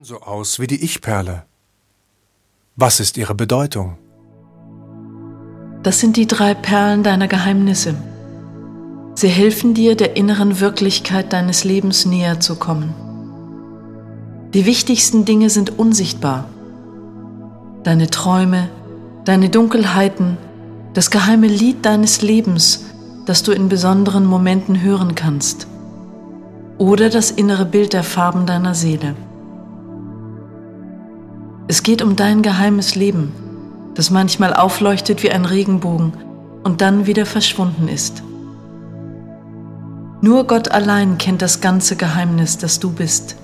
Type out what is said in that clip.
So aus wie die Ich-Perle. Was ist ihre Bedeutung? Das sind die 3 Perlen deiner Geheimnisse. Sie helfen dir, der inneren Wirklichkeit deines Lebens näher zu kommen. Die wichtigsten Dinge sind unsichtbar. Deine Träume, deine Dunkelheiten, das geheime Lied deines Lebens, das du in besonderen Momenten hören kannst. Oder das innere Bild der Farben deiner Seele. Es geht um dein geheimes Leben, das manchmal aufleuchtet wie ein Regenbogen und dann wieder verschwunden ist. Nur Gott allein kennt das ganze Geheimnis, das du bist.